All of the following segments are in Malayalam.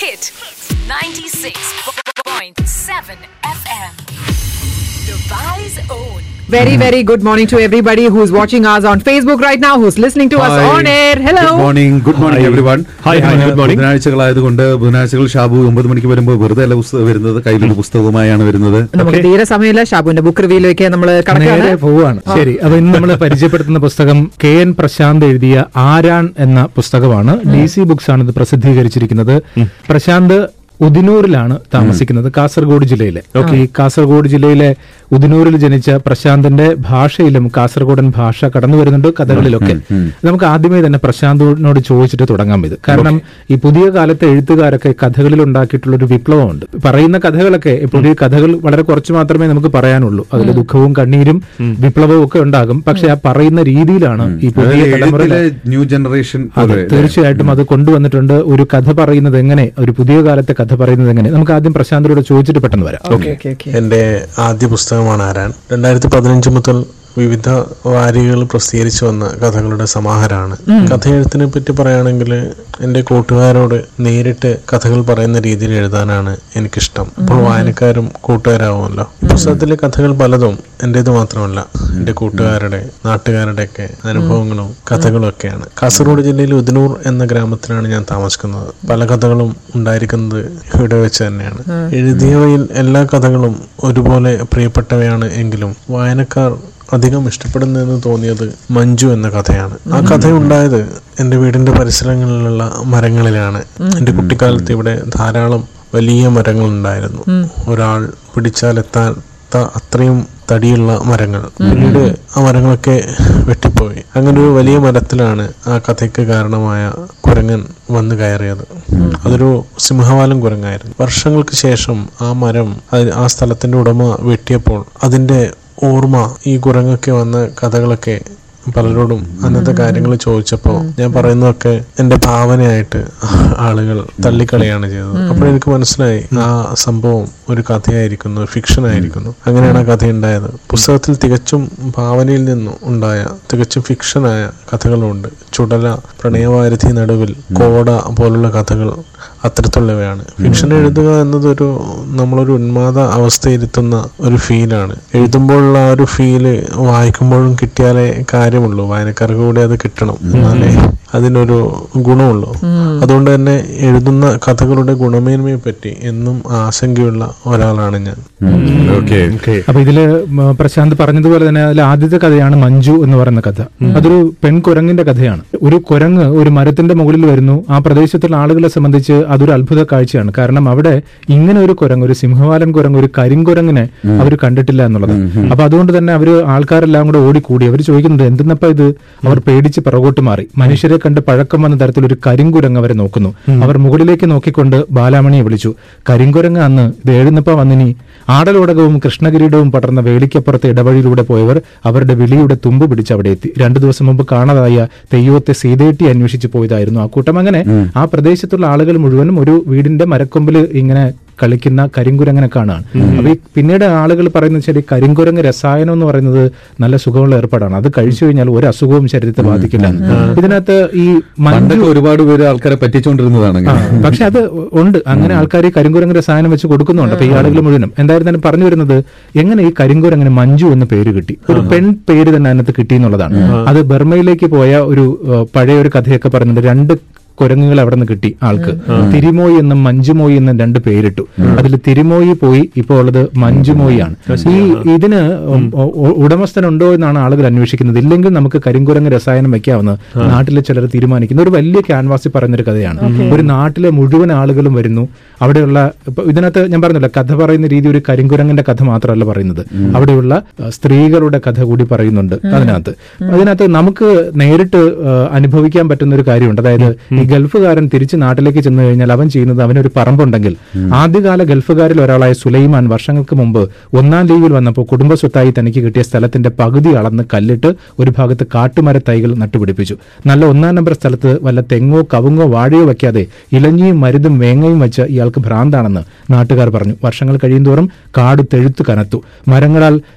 Hit 96.7 FM. Dubai's own. Very good morning to everybody who's watching us on Facebook right now, who's listening to us on air. Hello. Good morning everyone. Hi, good morning. ബുധനാഴ്ചകളായതുകൊണ്ട് ബുധനാഴ്ചകൾ Shabu 9 മണിക്ക് വരുമ്പോൾ വെറുതെ അല്ല വരുന്നത്, കയ്യിലൊരു പുസ്തകവുമായാണ് വരുന്നത്. നമുക്ക് തീരെ സമയമില്ല. ഷാബുവിന്റെ ബുക്ക് റിവ്യൂയിലേക്ക് നമ്മൾ നേരെ പോവാണ്. ശരി, അപ്പൊ ഇന്ന് നമ്മൾ പരിചയപ്പെടുത്തുന്ന പുസ്തകം KN പ്രശാന്ത് എഴുതിയ ആരാൻ എന്ന പുസ്തകമാണ്. DC ബുക്സ് ആണ് ഇത് പ്രസിദ്ധീകരിച്ചിരിക്കുന്നത്. പ്രശാന്ത് ഉദിനൂരിലാണ് താമസിക്കുന്നത്, കാസർഗോഡ് ജില്ലയിലെ. ഈ കാസർഗോഡ് ജില്ലയിലെ ഉദിനൂരിൽ ജനിച്ച പ്രശാന്തിന്റെ ഭാഷയിലും കാസർഗോഡൻ ഭാഷ കടന്നു വരുന്നുണ്ട് കഥകളിലൊക്കെ. നമുക്ക് ആദ്യമേ തന്നെ പ്രശാന്തിനോട് ചോദിച്ചിട്ട് തുടങ്ങാം ഇത്. കാരണം ഈ പുതിയ കാലത്തെ എഴുത്തുകാരൊക്കെ കഥകളിൽ ഉണ്ടാക്കിയിട്ടുള്ള ഒരു വിപ്ലവമുണ്ട്. പറയുന്ന കഥകളൊക്കെ പുതിയ കഥകൾ വളരെ കുറച്ച് മാത്രമേ നമുക്ക് പറയാനുള്ളൂ. അതിൽ ദുഃഖവും കണ്ണീരും വിപ്ലവവും ഒക്കെ ഉണ്ടാകും. പക്ഷെ ആ പറയുന്ന രീതിയിലാണ് ഈ പുതിയ തലമുറയിലെ ന്യൂ ജനറേഷൻ തീർച്ചയായിട്ടും അത് കൊണ്ടുവന്നിട്ടുണ്ട്. ഒരു കഥ പറയുന്നത് എങ്ങനെ, ഒരു പുതിയ കാലത്തെ കഥ പറയുന്നത് എങ്ങനെ, നമുക്ക് ആദ്യം പ്രശാന്തിനോട് ചോദിച്ചിട്ട് പെട്ടെന്ന് വരാം. എന്റെ ആദ്യ പുസ്തകമാണ് ആരാൻ. 2015 മുതൽ വിവിധ വാരികകൾ പ്രസിദ്ധീകരിച്ചു വന്ന കഥകളുടെ സമാഹാരമാണ്. കഥയെഴുത്തിനെ പറ്റി പറയുകയാണെങ്കിൽ എന്റെ കൂട്ടുകാരോട് നേരിട്ട് കഥകൾ പറയുന്ന രീതിയിൽ എഴുതാനാണ് എനിക്കിഷ്ടം. അപ്പോൾ വായനക്കാരും കൂട്ടുകാരാവുമല്ലോ. പുസ്തകത്തിലെ കഥകൾ പലതും എന്റേത് മാത്രമല്ല, എന്റെ കൂട്ടുകാരുടെ, നാട്ടുകാരുടെ ഒക്കെ അനുഭവങ്ങളും കഥകളും ഒക്കെയാണ്. കാസർഗോഡ് ജില്ലയിൽ ഉദിനൂർ എന്ന ഗ്രാമത്തിലാണ് ഞാൻ താമസിക്കുന്നത്. പല കഥകളും ഉണ്ടായിരിക്കുന്നത് ഇവിടെ വെച്ച് തന്നെയാണ്. എഴുതിയവയിൽ എല്ലാ കഥകളും ഒരുപോലെ പ്രിയപ്പെട്ടവയാണ് എങ്കിലും വായനക്കാർ അധികം ഇഷ്ടപ്പെടുന്നതെന്ന് തോന്നിയത് മഞ്ജു എന്ന കഥയാണ്. ആ കഥ ഉണ്ടായത് എന്റെ വീടിന്റെ പരിസരങ്ങളിലുള്ള മരങ്ങളിലാണ്. എന്റെ കുട്ടിക്കാലത്ത് ഇവിടെ ധാരാളം വലിയ മരങ്ങൾ ഉണ്ടായിരുന്നു. ഒരാൾ പിടിച്ചാലെത്താത്ത അത്രയും തടിയുള്ള മരങ്ങൾ. പിന്നീട് ആ മരങ്ങളൊക്കെ വെട്ടിപ്പോയി. അങ്ങനെ ഒരു വലിയ മരത്തിലാണ് ആ കഥയ്ക്ക് കാരണമായ കുരങ്ങൻ വന്നു കയറിയത്. അതൊരു സിംഹവാലൻ കുരങ്ങായിരുന്നു. വർഷങ്ങൾക്ക് ശേഷം ആ മരം ആ സ്ഥലത്തിന്റെ ഉടമ വെട്ടിയപ്പോൾ അതിന്റെ ഓർമ്മ ഈ കുരങ്ങൊക്കെ വന്ന കഥകളൊക്കെ പലരോടും അന്നത്തെ കാര്യങ്ങൾ ചോദിച്ചപ്പോൾ ഞാൻ പറയുന്നതൊക്കെ എന്റെ ഭാവനയായിട്ട് ആളുകൾ തള്ളിക്കളയാണ് ചെയ്തത്. അപ്പോൾ എനിക്ക് മനസ്സിലായി ആ സംഭവം ഒരു കഥയായിരിക്കുന്നു, ഫിക്ഷൻ ആയിരിക്കുന്നു. അങ്ങനെയാണ് ആ കഥ ഉണ്ടായത്. പുസ്തകത്തിൽ തികച്ചും ഭാവനയിൽ നിന്നും ഉണ്ടായ തികച്ചും ഫിക്ഷനായ കഥകളുണ്ട്. ചുടല, പ്രണയവാരിധി നടുവിൽ, കോട പോലുള്ള കഥകൾ അത്തരത്തിലുള്ളവയാണ്. ഫിക്ഷൻ എഴുതുക എന്നതൊരു നമ്മളൊരു ഉന്മാദ അവസ്ഥയിരുത്തുന്ന ഒരു ഫീലാണ്. എഴുതുമ്പോഴുള്ള ആ ഒരു ഫീല് വായിക്കുമ്പോഴും കിട്ടിയാലേ കാര്യമുള്ളൂ. വായനക്കാർക്ക് കൂടി അത് കിട്ടണം, എന്നാലേ അതിനൊരു ഗുണമുള്ളൂ. അതുകൊണ്ട് തന്നെ എഴുതുന്ന കഥകളുടെ ഗുണമേന്മയെ പറ്റി എന്നും ആശങ്കയുള്ള ഒരാളാണ് ഞാൻ. അപ്പൊ ഇതില് പ്രശാന്ത് പറഞ്ഞതുപോലെ തന്നെ അതിൽ ആദ്യത്തെ കഥയാണ് മഞ്ജു എന്ന് പറയുന്ന കഥ. അതൊരു പെൺകുരങ്ങിന്റെ കഥയാണ്. ഒരു കുരങ്ങ് ഒരു മരത്തിന്റെ മുകളിൽ വരുന്നു. ആ പ്രദേശത്തുള്ള ആളുകളെ സംബന്ധിച്ച് അതൊരു അത്ഭുത കാഴ്ചയാണ്. കാരണം അവിടെ ഇങ്ങനെ ഒരു കുരങ്ങ്, ഒരു സിംഹവാലൻ കുരങ്ങ്, ഒരു കരിങ്കുരങ്ങിനെ അവർ കണ്ടിട്ടില്ല എന്നുള്ളത്. അപ്പൊ അതുകൊണ്ട് തന്നെ അവര് ആൾക്കാരെല്ലാം കൂടെ ഓടിക്കൂടി. അവർ ചോദിക്കുന്നത് എന്തെന്നപ്പോ ഇത്? അവർ പേടിച്ച് പിറകോട്ട് മാറി. മനുഷ്യരെ കണ്ട് പഴക്കം വന്ന തരത്തിലൊരു കരിങ്കുരങ്ങ് അവരെ നോക്കുന്നു. അവർ മുകളിലേക്ക് നോക്കിക്കൊണ്ട് ബാലാമണിയെ വിളിച്ചു. കരിങ്കുരങ്ങ് അന്ന് ഇത് എഴുന്നപ്പ വന്നിനി ആടലോടകവും കൃഷ്ണകിരീടവും പടർന്ന വേലിക്കപ്പുറത്തെ ഇടവഴിയിലൂടെ പോയവർ അവരുടെ വിളിയുടെ തുമ്പ് പിടിച്ച് അവിടെ എത്തി. 2 ദിവസം മുമ്പ് കാണാതായ തെയ്യോത്തെ സീതേട്ടി അന്വേഷിച്ചു പോയതായിരുന്നു ആ കൂട്ടം. അങ്ങനെ ആ പ്രദേശത്തുള്ള ആളുകൾ മുഴുവനും ഒരു വീടിന്റെ മരക്കൊമ്പിൽ ഇങ്ങനെ കളിക്കുന്ന കരിങ്കുരങ്ങനെ കാണാണ്. അപ്പൊ ഈ പിന്നീട് ആളുകൾ പറയുന്ന വെച്ചാൽ ഈ കരിങ്കുരങ്ങ് രസായനം എന്ന് പറയുന്നത് നല്ല സുഖമുള്ള ഏർപ്പാടാണ്. അത് കഴിച്ചു കഴിഞ്ഞാൽ ഒരു അസുഖവും ശരീരത്തെ ബാധിക്കില്ല. ഇതിനകത്ത് ഈ ഒരുപാട് പേര് ആൾക്കാരെ പറ്റിച്ചുകൊണ്ടിരുന്നതാണ്. പക്ഷെ അത് ഉണ്ട്, അങ്ങനെ ആൾക്കാർ ഈ കരിങ്കുരങ്ങ് രസായനം വെച്ച് കൊടുക്കുന്നുണ്ട്. അപ്പൊ ഈ ആളുകൾ മുഴുവനും എന്തായിരുന്നാലും പറഞ്ഞു വരുന്നത് എങ്ങനെ ഈ കരിങ്കുരങ്ങനെ മഞ്ജു എന്ന് പേര് കിട്ടി. ഒരു പെൺ പേര് തന്നെ അതിനകത്ത് കിട്ടി എന്നുള്ളതാണ്. അത് ബർമയിലേക്ക് പോയ ഒരു പഴയ ഒരു കഥയൊക്കെ പറയുന്നുണ്ട്. 2 കുരങ്ങുകൾ അവിടെ നിന്ന് കിട്ടി ആൾക്ക്. തിരിമോയി എന്നും മഞ്ജുമോയി എന്നും 2 പേരിട്ടു. അതിൽ തിരിമോയി പോയി, ഇപ്പോൾ ഉള്ളത് മഞ്ജുമോയിയാണ്. ഈ ഇതിന് ഉടമസ്ഥനുണ്ടോ എന്നാണ് ആളുകൾ അന്വേഷിക്കുന്നത്. ഇല്ലെങ്കിൽ നമുക്ക് കരിങ്കുരങ്ങ് രസായനം വെക്കാമെന്ന് നാട്ടിലെ ചിലർ തീരുമാനിക്കുന്ന ഒരു വലിയ ക്യാൻവാസിൽ പറയുന്നൊരു കഥയാണ്. ഒരു നാട്ടിലെ മുഴുവൻ ആളുകളും വരുന്നു. അവിടെയുള്ള ഇതിനകത്ത് ഞാൻ പറഞ്ഞില്ല, കഥ പറയുന്ന രീതി ഒരു കരിങ്കുരങ്ങിന്റെ കഥ മാത്രമല്ല പറയുന്നത്, അവിടെയുള്ള സ്ത്രീകളുടെ കഥ കൂടി പറയുന്നുണ്ട് അതിനകത്ത് നമുക്ക് നേരിട്ട് അനുഭവിക്കാൻ പറ്റുന്ന ഒരു കാര്യമുണ്ട്. അതായത് ഈ ഗൾഫുകാരൻ തിരിച്ച് നാട്ടിലേക്ക് ചെന്ന് കഴിഞ്ഞാൽ അവൻ ചെയ്യുന്നത്, അവനൊരു പറമ്പുണ്ടെങ്കിൽ ആദ്യകാല ഗൾഫുകാരിൽ ഒരാളായ സുലൈമാൻ വർഷങ്ങൾക്ക് മുമ്പ് 1ാം ലീഗിൽ വന്നപ്പോൾ കുടുംബസ്വത്തായി തനിക്ക് കിട്ടിയ സ്ഥലത്തിന്റെ പകുതി അളന്ന് കല്ലിട്ട് ഒരു ഭാഗത്ത് കാട്ടുമര തൈകൾ നട്ടുപിടിപ്പിച്ചു. നല്ല 1ാം നമ്പർ സ്ഥലത്ത് വല്ല തെങ്ങോ കവുങ്ങോ വാഴയോ വയ്ക്കാതെ ഇലഞ്ഞിയും മരുതും വേങ്ങയും വെച്ച് ഇയാൾക്ക് ഭ്രാന്താണെന്ന് നാട്ടുകാർ പറഞ്ഞു. വർഷങ്ങൾ കഴിയുന്തോറും കാട് തെഴുത്തു കനത്തു. മരങ്ങളാൽ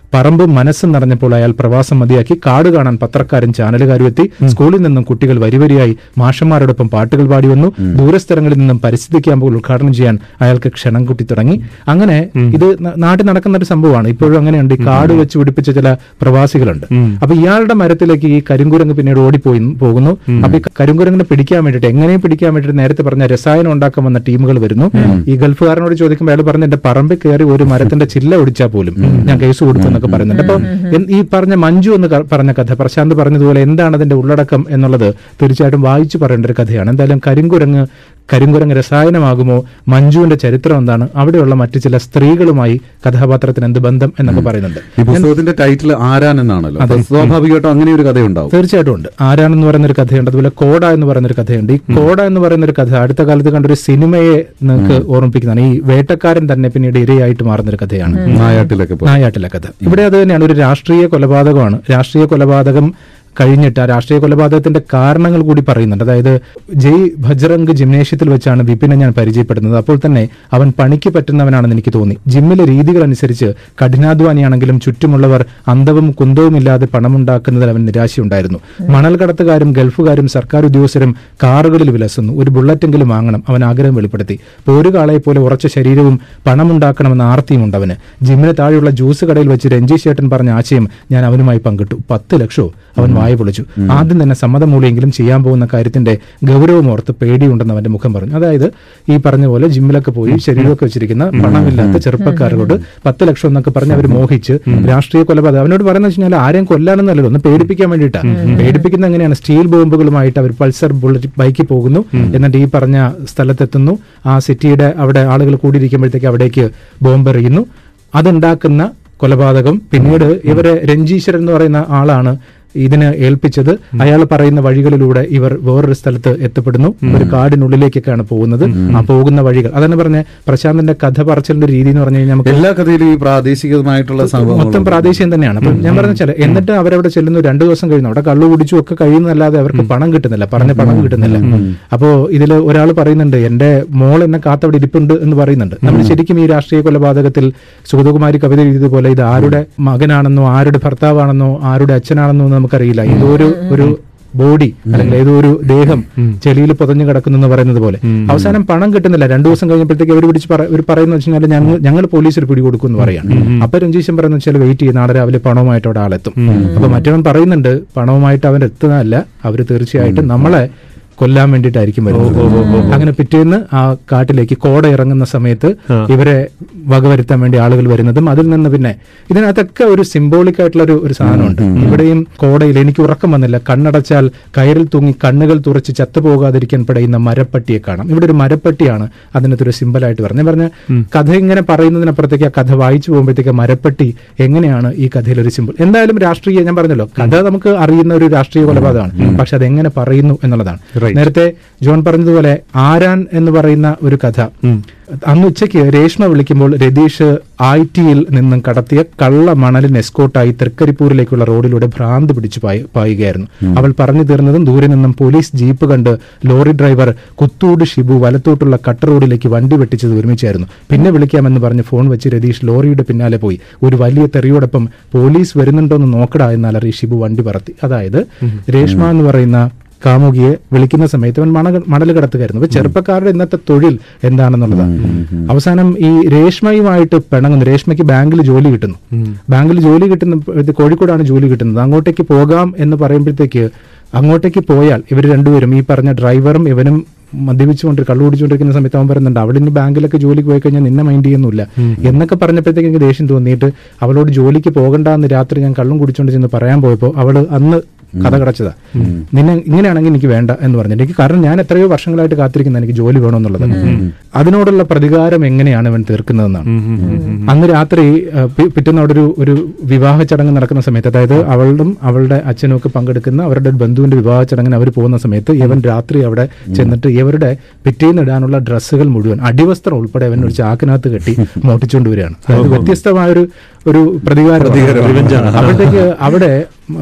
പറമ്പ് മനസ്സും നിറഞ്ഞപ്പോൾ അയാൾ പ്രവാസം മതിയാക്കി കാട് കാണാൻ പത്രക്കാരും ചാനലുകാരും എത്തി. സ്കൂളിൽ നിന്നും കുട്ടികൾ വരിവരിയായി മാഷന്മാരോടൊപ്പം പാട്ടുകൾ പാടി വന്നു. ദൂരസ്ഥലങ്ങളിൽ നിന്നും പരിസ്ഥിതി ക്യാമ്പുകൾ ഉദ്ഘാടനം ചെയ്യാൻ അയാൾക്ക് ക്ഷണം കൂട്ടി തുടങ്ങി. അങ്ങനെ ഇത് നാട്ടിൽ നടക്കുന്ന ഒരു സംഭവമാണ്. ഇപ്പോഴും അങ്ങനെയുണ്ട്. ഈ കാട് വെച്ച് പിടിപ്പിച്ച ചില പ്രവാസികളുണ്ട്. അപ്പൊ ഇയാളുടെ മരത്തിലേക്ക് ഈ കരിങ്കുരങ്ങ് പിന്നീട് പോകുന്നു. അപ്പൊ ഈ കരിങ്കുരങ്ങിനെ പിടിക്കാൻ വേണ്ടിയിട്ട്, എങ്ങനെയും പിടിക്കാൻ വേണ്ടിയിട്ട് നേരത്തെ പറഞ്ഞ രസായനം ഉണ്ടാക്കാൻ വന്ന ടീമുകൾ വരുന്നു. ഈ ഗൾഫുകാരനോട് ചോദിക്കുമ്പോൾ അയാൾ പറഞ്ഞ എന്റെ പറമ്പിൽ കയറി ഒരു മരത്തിന്റെ ചില്ല ഒടിച്ചാൽ പോലും ഞാൻ കേസ് കൊടുക്കും എന്നൊക്കെ പറയുന്നുണ്ട്. അപ്പൊ ഈ പറഞ്ഞ മഞ്ജു എന്ന് പറഞ്ഞ കഥ പ്രശാന്ത് പറഞ്ഞതുപോലെ എന്താണ് അതിന്റെ ഉള്ളടക്കം എന്നുള്ളത് തീർച്ചയായിട്ടും വായിച്ചു പറയേണ്ട ഒരു കഥയാണ്. എന്തായാലും കരിങ്കുരങ്ങ് രസായനമാകുമോ, മഞ്ജുവിന്റെ ചരിത്രം എന്താണ്, അവിടെയുള്ള മറ്റു ചില സ്ത്രീകളുമായി കഥാപാത്രത്തിന് എന്ത് ബന്ധം എന്നൊക്കെ പറയുന്നുണ്ട്. ഈ പുസ്തകത്തിന്റെ ടൈറ്റിൽ ആരാൻ എന്നാണല്ലോ. സ്വാഭാവികമായിട്ടും അങ്ങനെ ഒരു കഥയുണ്ടാവും. തീർച്ചയായിട്ടും ഉണ്ട്. ആരാൻ എന്ന് പറയുന്ന ഒരു കഥയുണ്ട്. അതുപോലെ കോട എന്ന് പറയുന്ന ഒരു കഥയുണ്ട്. ഈ കോട എന്ന് പറയുന്ന ഒരു കഥ അടുത്ത കാലത്ത് കണ്ടൊരു സിനിമയെ നിങ്ങൾക്ക് ഓർമ്മിപ്പിക്കുന്നതാണ്. ഈ വേട്ടക്കാരൻ തന്നെ പിന്നീട് ഇരയായിട്ട് മാറുന്ന ഒരു കഥയാണ് നായാട്ടിലെ കഥ. ഇവിടെ അത് തന്നെയാണ്, ഒരു രാഷ്ട്രീയ കൊലപാതകമാണ്. രാഷ്ട്രീയ കൊലപാതകം കഴിഞ്ഞിട്ട് ആ രാഷ്ട്രീയ കൊലപാതകത്തിന്റെ കാരണങ്ങൾ കൂടി പറയുന്നുണ്ട്. അതായത് ജയ് ഭജ്റംഗ് ജിംനേഷ്യത്തിൽ വെച്ചാണ് വിപിനെ ഞാൻ പരിചയപ്പെടുന്നത്. അപ്പോൾ തന്നെ അവൻ പണിക്ക് പറ്റുന്നവനാണെന്ന് എനിക്ക് തോന്നി. ജിമ്മിലെ രീതികൾ അനുസരിച്ച് കഠിനാധ്വാനിയാണെങ്കിലും ചുറ്റുമുള്ളവർ അന്തവും കുന്തവും ഇല്ലാതെ പണമുണ്ടാക്കുന്നതിൽ അവൻ നിരാശയുണ്ടായിരുന്നു. മണൽ കടത്തുകാരും ഗൾഫുകാരും സർക്കാർ ഉദ്യോഗസ്ഥരും കാറുകളിൽ വിലസുന്നു. ഒരു ബുള്ളറ്റെങ്കിലും വാങ്ങണം അവൻ ആഗ്രഹം വെളിപ്പെടുത്തി. പോരുകാളയെ പോലെ ഉറച്ച ശരീരവും പണമുണ്ടാക്കണമെന്ന ആർത്തിയുമുണ്ട് അവന്. ജിമ്മിന് താഴെയുള്ള ജ്യൂസ് കടയിൽ വെച്ച് രഞ്ജീഷ് ചേട്ടൻ പറഞ്ഞ ആശയം ഞാൻ അവനുമായി പങ്കിട്ടു. 10 ലക്ഷവും അവൻ വായ പൊളിച്ചു. ആദ്യം തന്നെ സമ്മതമൂലയെങ്കിലും ചെയ്യാൻ പോകുന്ന കാര്യത്തിന്റെ ഗൗരവമോർത്ത് പേടിയുണ്ടെന്ന് അവന്റെ മുഖം പറഞ്ഞു. അതായത് ഈ പറഞ്ഞ പോലെ ജിമ്മിലൊക്കെ പോയി ശരീരമൊക്കെ വെച്ചിരിക്കുന്ന പണമില്ലാത്ത ചെറുപ്പക്കാരോട് 10 ലക്ഷം എന്നൊക്കെ പറഞ്ഞ് അവർ മോഹിച്ച് രാഷ്ട്രീയ കൊലപാതകം. അവനോട് പറയുന്നത് വെച്ചാൽ ആരെയും കൊല്ലാനൊന്നല്ലല്ലോ, ഒന്ന് പേടിപ്പിക്കാൻ വേണ്ടിയിട്ടാണ്. പേടിപ്പിക്കുന്ന എങ്ങനെയാണ്? സ്റ്റീൽ ബോംബുകളുമായിട്ട് അവർ പൾസർ ബുള്ളറ്റ് ബൈക്കിൽ പോകുന്നു. എന്നിട്ട് ഈ പറഞ്ഞ സ്ഥലത്തെത്തുന്നു. ആ സിറ്റിയുടെ അവിടെ ആളുകൾ കൂടിയിരിക്കുമ്പോഴത്തേക്ക് അവിടേക്ക് ബോംബെറിയുന്നു. അതുണ്ടാക്കുന്ന കൊലപാതകം. പിന്നീട് ഇവരെ രഞ്ജീശ്വരൻ എന്ന് പറയുന്ന ആളാണ് ഇതിന് ഏൽപ്പിച്ചത്. അയാൾ പറയുന്ന വഴികളിലൂടെ ഇവർ വേറൊരു സ്ഥലത്ത് എത്തപ്പെടുന്നു. ഒരു കാടിനുള്ളിലേക്കൊക്കെയാണ് പോകുന്നത്. ആ പോകുന്ന വഴികൾ അതാണ് പറഞ്ഞ പ്രശാന്തിന്റെ കഥ പറച്ചിലിന്റെ രീതി എന്ന് പറഞ്ഞു കഴിഞ്ഞാൽ നമുക്ക് എല്ലാ കഥയിലും ഈ പ്രാദേശികമായിട്ടുള്ള മൊത്തം പ്രാദേശികം തന്നെയാണ്. അപ്പൊ ഞാൻ പറഞ്ഞ എന്നിട്ട് അവരവിടെ ചെല്ലുന്നു. 2 ദിവസം കഴിയുന്നു. അവിടെ കള്ളു കുടിച്ചു ഒക്കെ കഴിയുന്നതല്ലാതെ അവർക്ക് പണം കിട്ടുന്നില്ല, പറഞ്ഞ പണം കിട്ടുന്നില്ല. അപ്പോ ഇതിൽ ഒരാൾ പറയുന്നുണ്ട് എന്റെ മോൾ എന്നെ കാത്തവിടെ ഇരിപ്പുണ്ട് എന്ന് പറയുന്നുണ്ട്. നമ്മൾ ശരിക്കും ഈ രാഷ്ട്രീയ കൊലപാതകത്തിൽ സുഗതകുമാരി കവിത എഴുതിയതുപോലെ ഇത് ആരുടെ മകനാണെന്നോ ആരുടെ ഭർത്താവാണെന്നോ ആരുടെ അച്ഛനാണെന്നോ നമുക്കറിയില്ല. ഒരു ബോഡി അല്ലെങ്കിൽ ഏതോ ഒരു ദേഹം ചെളിയിൽ പുതഞ്ഞു കിടക്കുന്നു പറയുന്നത് പോലെ അവസാനം പണം കിട്ടുന്നില്ല. 2 ദിവസം കഴിഞ്ഞപ്പോഴത്തേക്ക് അവർ പറയുന്ന വെച്ചാൽ ഞങ്ങൾ പോലീസിൽ പിടികൊടുക്കും എന്ന് പറയാണ്. അപ്പൊ രഞ്ജീശൻ പറയുന്ന വെച്ചാൽ വെയിറ്റ് ചെയ്യും, നാളെ രാവിലെ പണവുമായിട്ട് അവിടെ ആളെത്തും. അപ്പൊ മറ്റവൻ പറയുന്നുണ്ട് പണവുമായിട്ട് അവൻ എത്തുന്നതല്ല, അവര് തീർച്ചയായിട്ടും നമ്മളെ കൊല്ലാൻ വേണ്ടിയിട്ടായിരിക്കും വരുന്നത്. അങ്ങനെ പിറ്റേന്ന് ആ കാട്ടിലേക്ക് കോട ഇറങ്ങുന്ന സമയത്ത് ഇവരെ വകവരുത്താൻ വേണ്ടി ആളുകൾ വരുന്നതും അതിൽ നിന്ന് പിന്നെ ഇതിനകത്തൊക്കെ ഒരു സിംബോളിക് ആയിട്ടുള്ള ഒരു സാധനമുണ്ട്. ഇവിടെയും കോടയിൽ എനിക്ക് ഉറക്കം വന്നില്ല, കണ്ണടച്ചാൽ കയറിൽ തൂങ്ങി കണ്ണുകൾ തുറച്ച് ചത്തുപോകാതിരിക്കാൻ പടയുന്ന മരപ്പട്ടിയെ കാണാം. ഇവിടെ ഒരു മരപ്പട്ടിയാണ് അതിനകത്തൊരു സിംബലായിട്ട് പറഞ്ഞ കഥ ഇങ്ങനെ പറയുന്നതിനപ്പുറത്തേക്ക് ആ കഥ വായിച്ചു പോകുമ്പോഴത്തേക്ക് മരപ്പട്ടി എങ്ങനെയാണ് ഈ കഥയിൽ ഒരു സിംബൽ. എന്തായാലും രാഷ്ട്രീയ, ഞാൻ പറഞ്ഞല്ലോ കഥ നമുക്ക് അറിയുന്ന ഒരു രാഷ്ട്രീയ കൊലപാതകമാണ്, പക്ഷെ അതെങ്ങനെ പറയുന്നു എന്നുള്ളതാണ്. നേരത്തെ ജോൺ പറഞ്ഞതുപോലെ ആരാൻ എന്ന് പറയുന്ന ഒരു കഥ, അന്ന് ഉച്ചയ്ക്ക് രേഷ്മ വിളിക്കുമ്പോൾ രതീഷ് IT-യിൽ നിന്നും കടത്തിയ കള്ള മണലിന് എസ്കോട്ടായി തൃക്കരിപ്പൂരിലേക്കുള്ള റോഡിലൂടെ ഭ്രാന്ത് പിടിച്ചു പായുകയായിരുന്നു. അവൾ പറഞ്ഞു തീർന്നതും ദൂരെ നിന്നും പോലീസ് ജീപ്പ് കണ്ട് ലോറി ഡ്രൈവർ കുത്തൂട് ഷിബു വലത്തോട്ടുള്ള കട്ട റോഡിലേക്ക് വണ്ടി വെട്ടിച്ചത് ഒരുമിച്ചായിരുന്നു. പിന്നെ വിളിക്കാമെന്ന് പറഞ്ഞ് ഫോൺ വെച്ച് രതീഷ് ലോറിയുടെ പിന്നാലെ പോയി. ഒരു വലിയ തെറിയോടൊപ്പം പോലീസ് വരുന്നുണ്ടോന്ന് നോക്കടാ എന്നലറി ഷിബു വണ്ടി പറത്തി. അതായത് രേഷ്മ എന്ന് പറയുന്ന കാമുകിയെ വിളിക്കുന്ന സമയത്ത് അവൻ മണൽ കടത്തുകയായിരുന്നു. അപ്പൊ ചെറുപ്പക്കാരുടെ ഇന്നത്തെ തൊഴിൽ എന്താണെന്നുള്ളതാണ്. അവസാനം ഈ രേഷ്മയുമായിട്ട് പിണങ്ങുന്നു. രേഷ്മയ്ക്ക് ബാങ്കിൽ ജോലി കിട്ടുന്നു. ബാങ്കിൽ ജോലി കിട്ടുന്ന കോഴിക്കോടാണ് ജോലി കിട്ടുന്നത്. അങ്ങോട്ടേക്ക് പോകാം എന്ന് പറയുമ്പോഴത്തേക്ക് അങ്ങോട്ടേക്ക് പോയാൽ ഇവർ രണ്ടുപേരും ഈ പറഞ്ഞ ഡ്രൈവറും ഇവനും മദ്യപിച്ചുകൊണ്ട് കള്ളു കുടിച്ചുകൊണ്ടിരിക്കുന്ന സമയത്ത് അവൻ പറയുന്നുണ്ട് അവളിന് ബാങ്കിലൊക്കെ ജോലിക്ക് പോയി കഴിഞ്ഞാൽ നിന്നെ മൈൻഡ് ചെയ്യുന്നില്ല എന്നൊക്കെ പറഞ്ഞപ്പോഴത്തേക്ക് എനിക്ക് ദേഷ്യം തോന്നിയിട്ട് അവളോട് ജോലിക്ക് പോകണ്ട എന്ന് രാത്രി ഞാൻ കള്ളും കുടിച്ചുകൊണ്ട് ചെന്ന് പറയാൻ പോയപ്പോൾ അവള് അന്ന് കഥ കടച്ചതാ. നിന്നെ ഇങ്ങനെയാണെങ്കിൽ എനിക്ക് വേണ്ട എന്ന് പറഞ്ഞു. എനിക്ക് കാരണം ഞാൻ എത്രയോ വർഷങ്ങളായിട്ട് കാത്തിരിക്കുന്ന എനിക്ക് ജോലി വേണമെന്നുള്ളത്. അതിനോടുള്ള പ്രതികാരം എങ്ങനെയാണ് ഇവൻ തീർക്കുന്നതെന്നാണ്. അന്ന് രാത്രി പിറ്റേന്ന് അവിടെ ഒരു വിവാഹ ചടങ്ങ് നടക്കുന്ന സമയത്ത്, അതായത് അവളും അവളുടെ അച്ഛനും ഒക്കെ പങ്കെടുക്കുന്ന അവരുടെ ബന്ധുവിന്റെ വിവാഹ ചടങ്ങിന് അവർ പോകുന്ന സമയത്ത് ഇവൻ രാത്രി അവിടെ ചെന്നിട്ട് ഇവരുടെ പിറ്റേന്ന് ഇടാനുള്ള ഡ്രസ്സുകൾ മുഴുവൻ അടിവസ്ത്രം ഉൾപ്പെടെ അവൻ ഒരു ചാക്കിനകത്ത് കെട്ടി മോട്ടിച്ചുകൊണ്ട് വരികയാണ്. അതായത് വ്യത്യസ്തമായൊരു പ്രതികാരം. അപ്പോഴത്തേക്ക് അവിടെ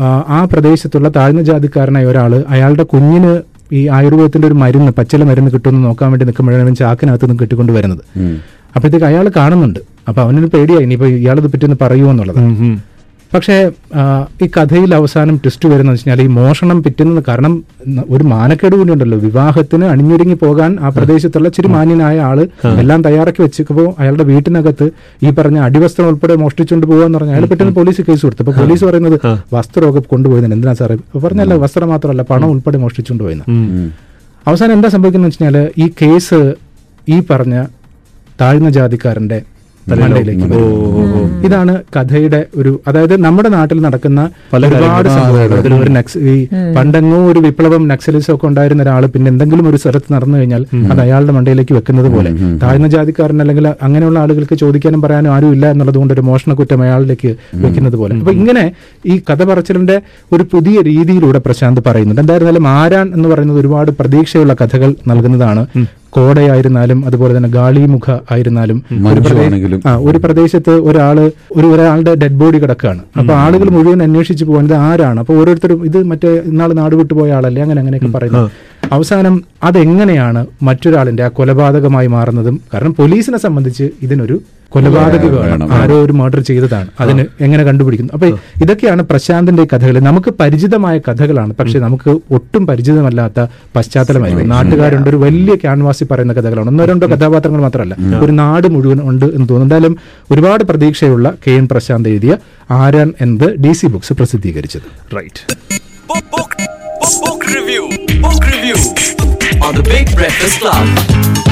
ആ പ്രദേശത്തുള്ള താഴ്ന്ന ജാതിക്കാരനായ ഒരാള് അയാളുടെ കുഞ്ഞിന് ഈ ആയുർവേദത്തിന്റെ ഒരു മരുന്ന്, പച്ചില മരുന്ന് കിട്ടുമെന്ന് നോക്കാൻ വേണ്ടി നിൽക്കുമ്പോഴാണ് അവൻ ചാക്കിനകത്ത് നിന്ന് കെട്ടിക്കൊണ്ട് വരുന്നത്. അപ്പോഴത്തേക്ക് അയാൾ കാണുന്നുണ്ട്. അപ്പൊ അവനൊരു പേടിയായി, ഇനിയിപ്പോ ഇയാളത് പറ്റുമെന്ന് പറയുമോ എന്നുള്ളത്. പക്ഷേ ഈ കഥയിൽ അവസാനം ട്വിസ്റ്റ് വരുന്നത് വെച്ചാൽ ഈ മോഷണം പിറ്റുന്നത് കാരണം ഒരു മാനക്കേട് കൂടി ഉണ്ടല്ലോ. വിവാഹത്തിന് അണിഞ്ഞൊരുങ്ങി പോകാൻ ആ പ്രദേശത്തുള്ള ഇച്ചിരി മാന്യനായ ആള് എല്ലാം തയ്യാറാക്കി വെച്ചപ്പോൾ അയാളുടെ വീട്ടിനകത്ത് ഈ പറഞ്ഞ അടിവസ്ത്രം ഉൾപ്പെടെ മോഷ്ടിച്ചുകൊണ്ട് പോകാന്ന് പറഞ്ഞാൽ അയാൾ പെട്ടെന്ന് പോലീസ് കേസ് കൊടുത്തു. അപ്പൊ പോലീസ് പറയുന്നത് വസ്ത്രമൊക്കെ കൊണ്ടുപോയതിന് എന്തിനാ സാറേ പറഞ്ഞല്ല, വസ്ത്രം മാത്രമല്ല പണം ഉൾപ്പെടെ മോഷ്ടിച്ചുകൊണ്ട് പോയെന്ന്. അവസാനം എന്താ സംഭവിക്കുന്നത് വെച്ചാൽ ഈ കേസ് ഈ പറഞ്ഞ താഴ്ന്ന ജാതിക്കാരന്റെ മണ്ടയിലേക്ക്. ഇതാണ് കഥയുടെ ഒരു, അതായത് നമ്മുടെ നാട്ടിൽ നടക്കുന്ന ഒരുപാട് സംഭവങ്ങൾ. ഈ പണ്ടെങ്ങോ ഒരു വിപ്ലവം നക്സലിസം ഒക്കെ ഉണ്ടായിരുന്ന ഒരാൾ പിന്നെ എന്തെങ്കിലും ഒരു സ്ഥലത്ത് നടന്നു കഴിഞ്ഞാൽ അത് അയാളുടെ മണ്ടയിലേക്ക് വെക്കുന്നത് പോലെ താഴ്ന്ന ജാതിക്കാരൻ അല്ലെങ്കിൽ അങ്ങനെയുള്ള ആളുകൾക്ക് ചോദിക്കാനും പറയാനും ആരും ഇല്ല എന്നുള്ളത് കൊണ്ട് ഒരു മോഷണക്കുറ്റം അയാളിലേക്ക് വെക്കുന്നത് പോലെ. അപ്പൊ ഇങ്ങനെ ഈ കഥ പറച്ചിലിന്റെ ഒരു പുതിയ രീതിയിലൂടെ പ്രശാന്ത് പറയുന്നുണ്ട്. എന്തായിരുന്നാലും ആരാൻ എന്ന് പറയുന്നത് ഒരുപാട് പ്രതീക്ഷയുള്ള കഥകൾ നൽകുന്നതാണ്. കോടയായിരുന്നാലും അതുപോലെ തന്നെ ഗാളിമുഖ ആയിരുന്നാലും ഒരു പ്രദേശത്ത് ഒരാളുടെ ഡെഡ് ബോഡി കിടക്കുകയാണ്. അപ്പൊ ആളുകൾ മുഴുവൻ അന്വേഷിച്ചു പോകാൻ ഇത് ആരാണ്, അപ്പൊ ഓരോരുത്തരും ഇത് മറ്റേ ഇന്നാൾ നാട് വിട്ടുപോയ ആളല്ലേ അങ്ങനെയൊക്കെ പറയുന്നു. അവസാനം അതെങ്ങനെയാണ് മറ്റൊരാളിന്റെ ആ കൊലപാതകമായി മാറുന്നതും, കാരണം പോലീസിനെ സംബന്ധിച്ച് ഇതിനൊരു കൊലപാതകമാണ്, ആരോ ഒരു മർഡർ ചെയ്തതാണ്, അതിന് എങ്ങനെ കണ്ടുപിടിക്കുന്നു. അപ്പൊ ഇതൊക്കെയാണ് പ്രശാന്തിന്റെ കഥകൾ. നമുക്ക് പരിചിതമായ കഥകളാണ്, പക്ഷെ നമുക്ക് ഒട്ടും പരിചിതമല്ലാത്ത പശ്ചാത്തലമായിരിക്കും. നാട്ടുകാരുണ്ട്, ഒരു വലിയ ക്യാൻവാസിൽ പറയുന്ന കഥകളാണ്, ഒന്നോ രണ്ടോ കഥാപാത്രങ്ങൾ മാത്രമല്ല, ഒരു നാട് മുഴുവൻ ഉണ്ട് എന്ന് തോന്നുന്നു. എന്തായാലും ഒരുപാട് പ്രതീക്ഷയുള്ള KN പ്രശാന്ത് എഴുതിയ ആരാൻ എന്നത് DC ബുക്സ് പ്രസിദ്ധീകരിച്ചത്. Right. Book review on the Big Breakfast Club.